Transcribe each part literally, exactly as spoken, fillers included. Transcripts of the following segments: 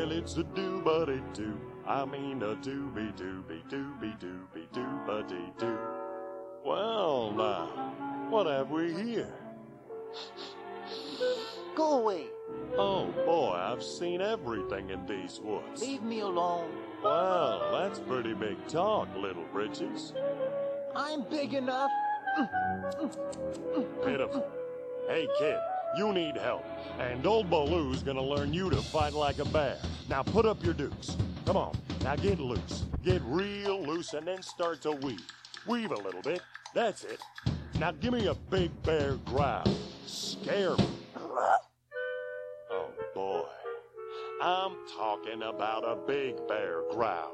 Well, it's a do-buddy-doo. I mean a dooby-dooby-dooby-dooby-dooby-doo. Well, now, what have we here? Go away. Oh, boy, I've seen everything in these woods. Leave me alone. Well, that's pretty big talk, Little Britches. I'm big enough. Pitiful. Hey, kid, you need help. And old Baloo's gonna learn you to fight like a bear. Now put up your dukes. Come on, now get loose. Get real loose and then start to weave. Weave a little bit. That's it. Now give me a big bear growl. Scare me. Oh, boy. I'm talking about a big bear growl.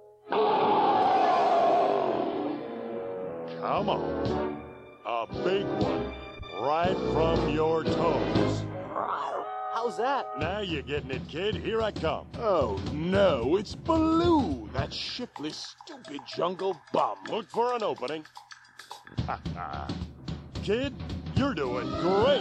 Come on. A big one. Right from your toes. How's that? Now you're getting it, kid. Here I come. Oh, no, it's Baloo, that shiftless, stupid jungle bum. Look for an opening. Ha ha. Kid, you're doing great.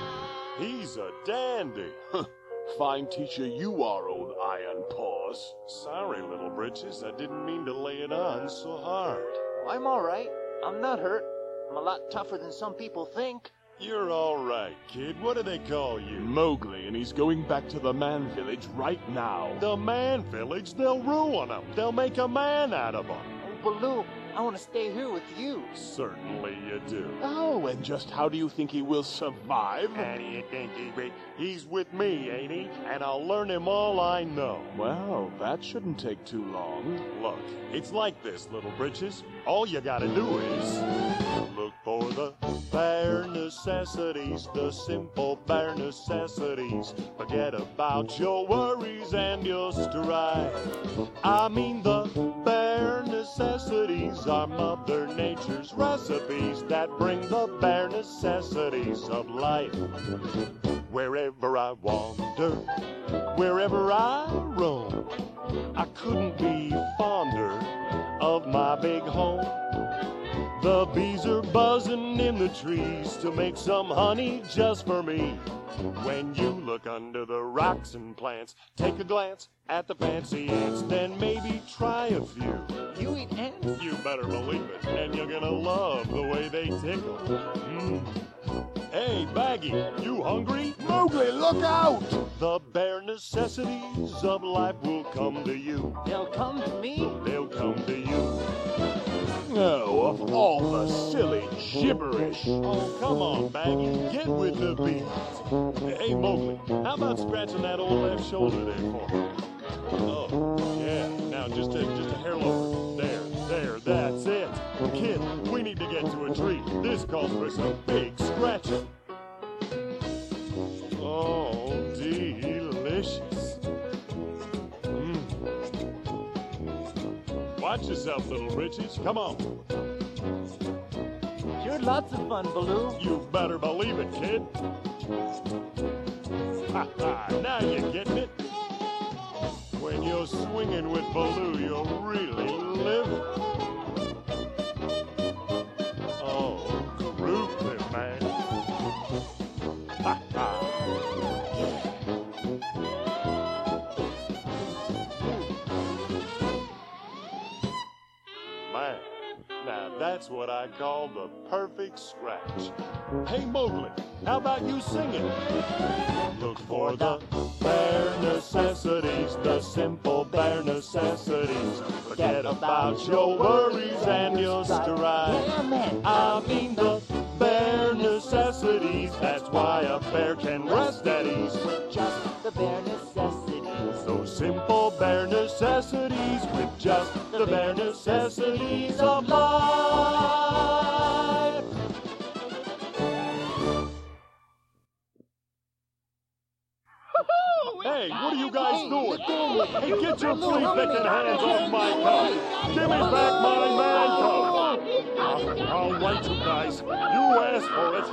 He's a dandy. Fine teacher you are, old Iron Paws. Sorry, Little Britches. I didn't mean to lay it on so hard. I'm all right. I'm not hurt. I'm a lot tougher than some people think. You're all right, kid. What do they call you? Mowgli, and he's going back to the man village right now. The man village? They'll ruin him. They'll make a man out of him. Oh, Baloo, I want to stay here with you. Certainly you do. Oh, and just how do you think he will survive? How do you think he be? He's with me, ain't he? And I'll learn him all I know. Well, that shouldn't take too long. Look, it's like this, Little Britches. All you gotta do is look for the bare necessities, the simple bare necessities. Forget about your worries and your strife. I mean the bare necessities are Mother Nature's recipes that bring the bare necessities of life. Wherever I wander, wherever I roam, I couldn't be fonder of my big home. The bees are buzzing in the trees to make some honey just for me. When you look under the rocks and plants, take a glance at the fancy ants, then maybe try a few. You eat ants? You better believe it, and you're gonna love the way they tickle. Mm. Hey, Baggy, you hungry? Mowgli, look out! The bare necessities of life will come to you. They'll come to me? They'll come to you. Oh, of all the silly gibberish. Oh, come on, Baggy. Get with the beat. Hey, Mowgli, how about scratching that old left shoulder there for me? Oh, yeah. Now just a, just a hair lower. There, there, that's it. Kid, we need to get to a tree. This calls for some big scratching. Oh, delicious. Mm. Watch yourself, Little Britches. Come on. You're lots of fun, Baloo. You better believe it, kid. Ha ha, now you're getting it. When you're swinging with Baloo, you're really living. Oh, groovy, man. Ha ha. Man, now that's what I call the perfect scratch. Hey, Mowgli, how about you singing? Look for the bare necessities, the simple bare necessities. Forget about your worries and your strife. I mean the bare necessities. That's why a bear can rest at ease. With just the bare necessities. Those simple bare necessities with just the bare necessities of life. Hey, what are you guys doing? Hey, get your flea-picking hands off my coat. Give me back my man coat. I'll, I'll wait, you guys. You asked for it.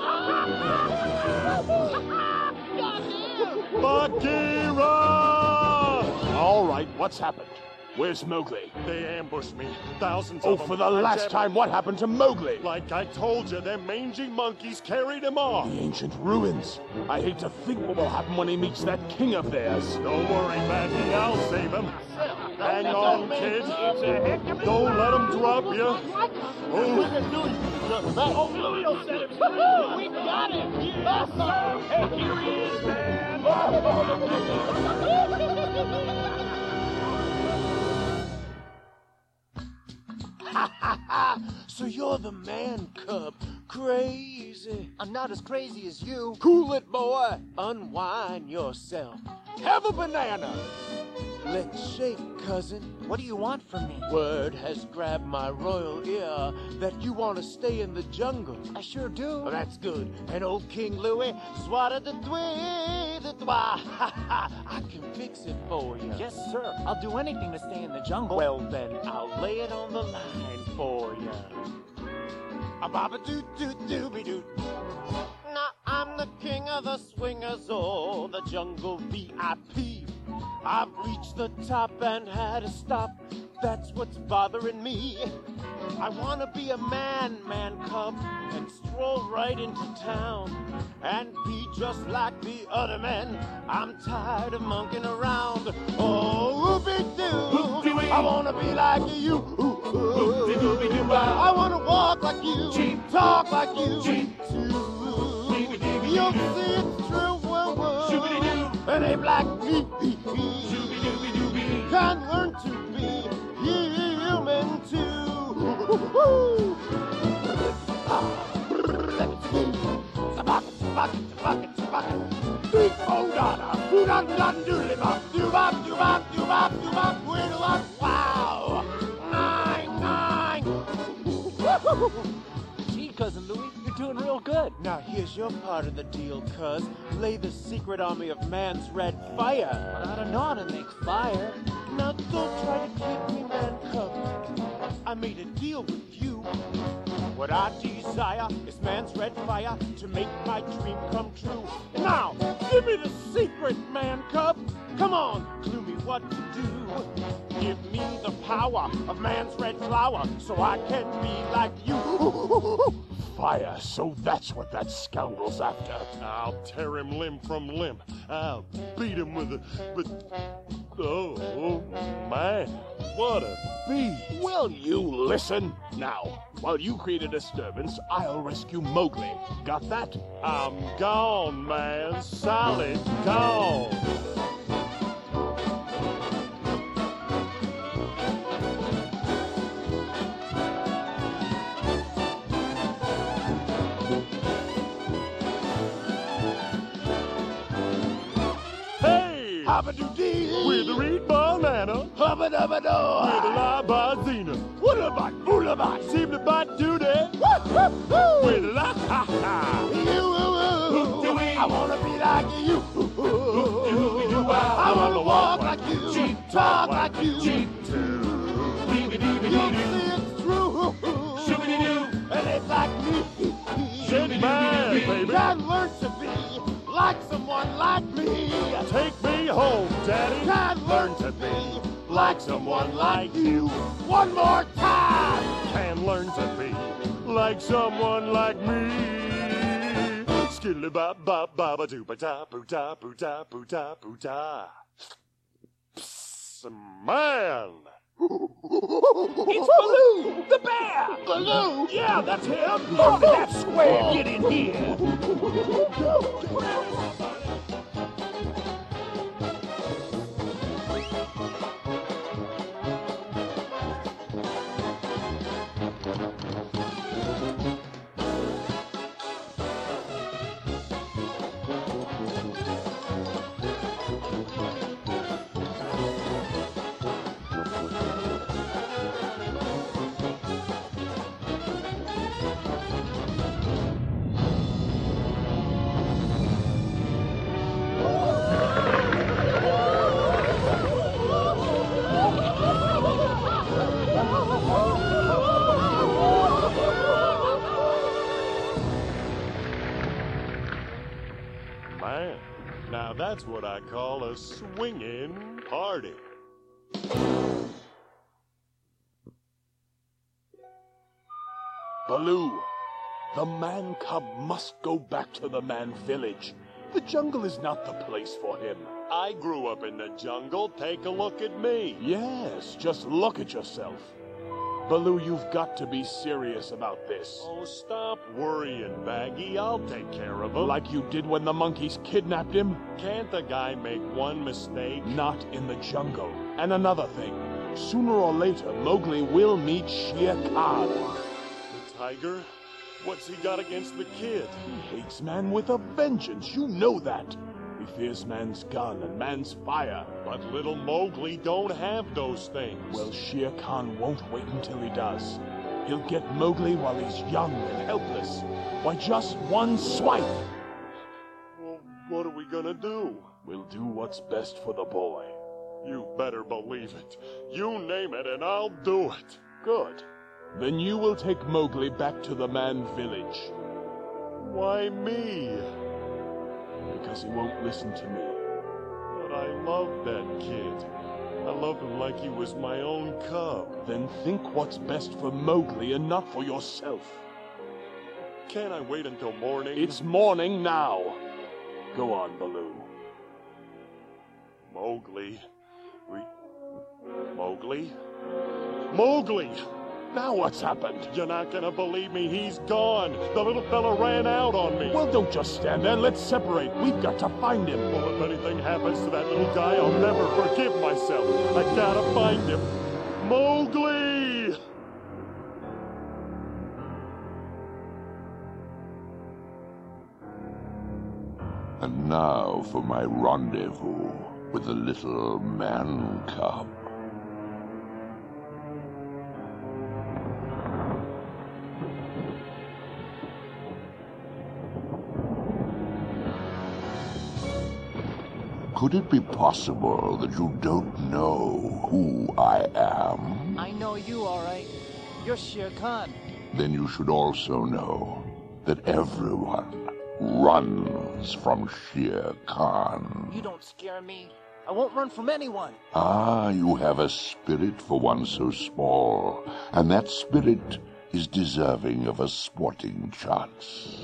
Bagheera! All right, what's happened? Where's Mowgli? They ambushed me. Thousands Oh, of them. for the I last jab- time, what happened to Mowgli? Like I told you, them mangy monkeys carried him off. The ancient ruins. I hate to think what will happen when he meets that king of theirs. Don't worry, Maggie, I'll save him. Hang on, kids. Don't let him drop you. Oh, We got him! Hey, here he is, man! So you're the man cub. Crazy. I'm not as crazy as you. Cool it, boy. Unwind yourself. Have a banana. Let's shake, cousin. What do you want from me? Word has grabbed my royal ear that you want to stay in the jungle. I sure do. Oh, that's good. And old King Louie, swatted the dwee, the dwa. I can fix it for you. Yes, sir. I'll do anything to stay in the jungle. Well, then I'll lay it on the line for you. A baba doo doo dooby doo. Now I'm the king of the swingers, oh, the jungle V I P. I've reached the top and had to stop. That's what's bothering me. I wanna be a man, man cub, and stroll right into town and be just like the other men. I'm tired of monkeying around. Oh, whoopie-doo, I wanna be like you. I wanna walk like you, talk like you, too. You'll see it's true, whoa, whoa. And a black me can learn to be human too. Wow! Nine, nine! Gee, Cousin Louie, you're doing real good. Now here's your part of the deal, cuz. Lay the secret army of man's red fire. I don't know how to make fire. Now don't try to keep me, man cub. I made a deal with you. What I desire is man's red fire to make my dream come true. Now, give me the secret, man cub. Come on, clue me what to do. Give me the power of man's red flower so I can be like you. Fire, so that's what that scoundrel's after. I'll tear him limb from limb. I'll beat him with a... But, oh, oh, man, what a beast. Will you listen? Now, while you create a disturbance, I'll rescue Mowgli. Got that? I'm gone, man, solid gone. Hubba-doo-dee! With a reed banana, Hubba-dubba-doo! with a la-ba-zina, Woolabat, woolabat! seem to bite duty, Woo-hoo-hoo! with a la-ha-ha. You, I wanna be like you. I wanna walk like you, talk like you. You'll see it's true. And it's like me. Shake man, baby. Can learn to be like someone like me. Take me home, Daddy. Can learn to be like someone like you. One more time. Can learn to be like someone like me. Skilly bop bop baba doo ba da boo da boo da boo da boo da. Psst, man. It's Baloo, the bear! Baloo! Yeah, that's him! How did that square get in here? Man, now that's what I call a swinging party. Baloo, the man cub must go back to the man village. The jungle is not the place for him. I grew up in the jungle. Take a look at me. Yes, just look at yourself. Baloo, you've got to be serious about this. Oh, stop worrying, Baggy. I'll take care of him. Like you did when the monkeys kidnapped him? Can't the guy make one mistake? Not in the jungle. And another thing, sooner or later, Mowgli will meet Shere Khan. The tiger? What's he got against the kid? He hates man with a vengeance, you know that. He fears man's gun and man's fire. But little Mowgli don't have those things. Well, Shere Khan won't wait until he does. He'll get Mowgli while he's young and helpless. By just one swipe. Well, what are we gonna do? We'll do what's best for the boy. You better believe it. You name it and I'll do it. Good. Then you will take Mowgli back to the man village. Why me? Because he won't listen to me. But I love that kid. I love him like he was my own cub. Then think what's best for Mowgli and not for yourself. Can't I wait until morning? It's morning now. Go on, Baloo. Mowgli. We... Mowgli? Mowgli! Now what's happened? You're not gonna believe me. He's gone. The little fella ran out on me. Well, don't just stand there. Let's separate. We've got to find him. Well, if anything happens to that little guy, I'll never forgive myself. I gotta find him. Mowgli! And now for my rendezvous with the little man cub. Could it be possible that you don't know who I am? I know you, all right. You're Shere Khan. Then you should also know that everyone runs from Shere Khan. You don't scare me. I won't run from anyone. Ah, you have a spirit for one so small, and that spirit is deserving of a sporting chance.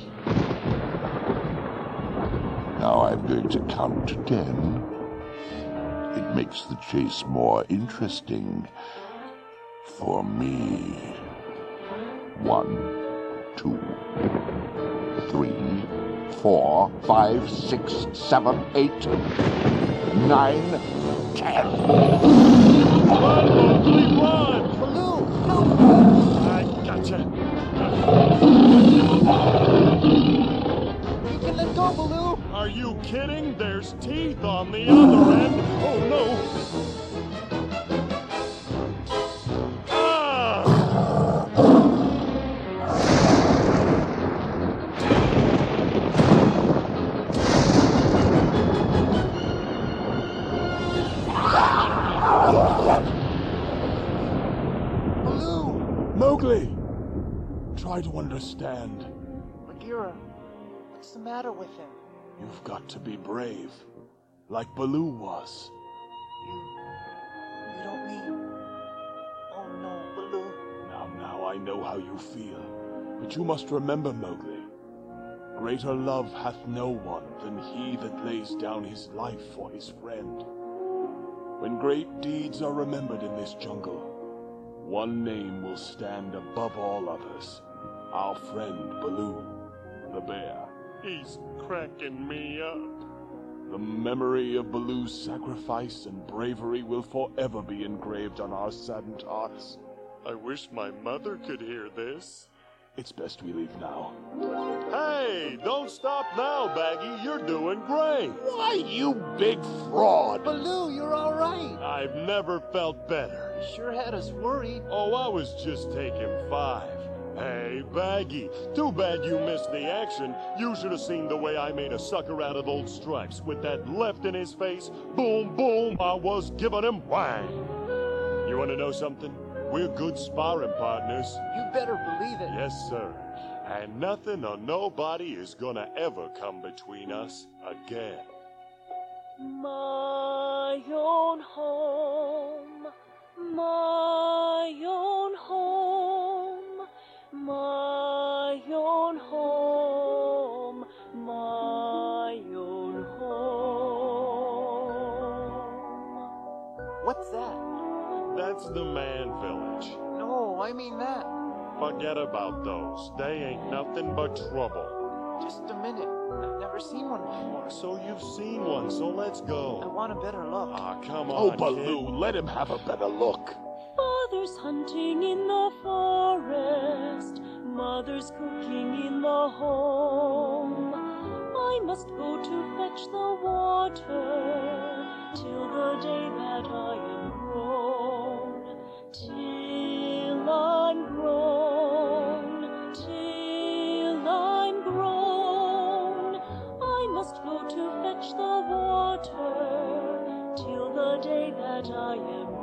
Now I'm going to count to ten. It makes the chase more interesting for me. One, two, three, four, five, six, seven, eight, nine, ten. Run, Mowgli, run! Baloo! No! I gotcha. You can let go, Baloo! Are you kidding? There's teeth on the other end. Oh, no. Mowgli! Try to understand. Bagheera, what's the matter with him? You've got to be brave, like Baloo was. You... you don't mean... Oh no, Baloo. Now, now I know how you feel. But you must remember, Mowgli, greater love hath no one than he that lays down his life for his friend. When great deeds are remembered in this jungle, one name will stand above all others. Our friend Baloo, the bear. He's cracking me up. The memory of Baloo's sacrifice and bravery will forever be engraved on our saddened hearts. I wish my mother could hear this. It's best we leave now. Hey, don't stop now, Baggy. You're doing great. Why, you big fraud! Baloo, you're all right. I've never felt better. You sure had us worried. Oh, I was just taking five. Hey, Baggy, too bad you missed the action. You should have seen the way I made a sucker out of Old Stripes. With that left in his face, boom, boom, I was giving him whang. You want to know something? We're good sparring partners. You better believe it. Yes, sir. And nothing or nobody is gonna ever come between us again. My own home, my own home, my That's the man village. No, I mean that. Forget about those. They ain't nothing but trouble. Just a minute. I've never seen one before. So you've seen one, so let's I go. want a better look. Ah, come Oh, on, Baloo, kid. let him have a better look. Father's hunting in the forest, mother's cooking in the home. I must go to fetch the water till the day that I am grown. Till I'm grown, till I'm grown. I must go to fetch the water till the day that I am grown.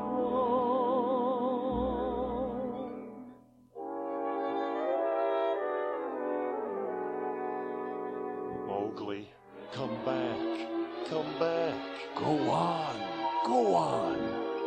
Mowgli, come back. Come back. Go on, go on.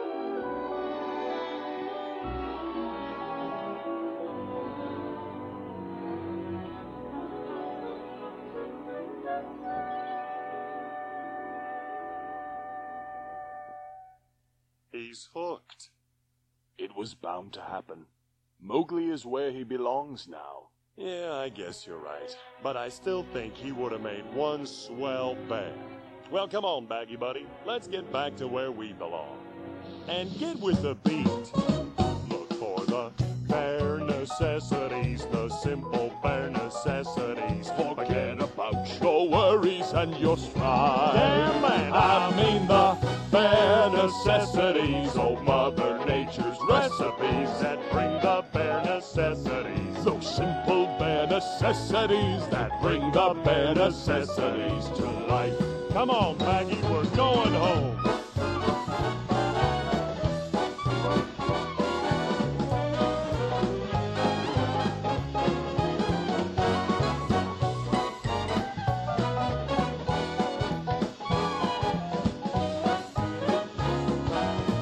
He's hooked. It was bound to happen. Mowgli is where he belongs now. Yeah, I guess you're right. But I still think he would have made one swell bear. Well, come on, Baggy Buddy. Let's get back to where we belong. And get with the beat. Look for the bare necessities, the simple bare necessities. Forget about your worries and your strife. Yeah, man. I mean the bare necessities, oh Mother Nature's recipes that bring the bare necessities. Those simple bare necessities that bring the bare necessities to life. Come on, Maggie, we're going home.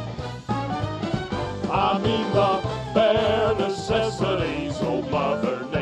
I mean the bare necessities, oh Mother Nature.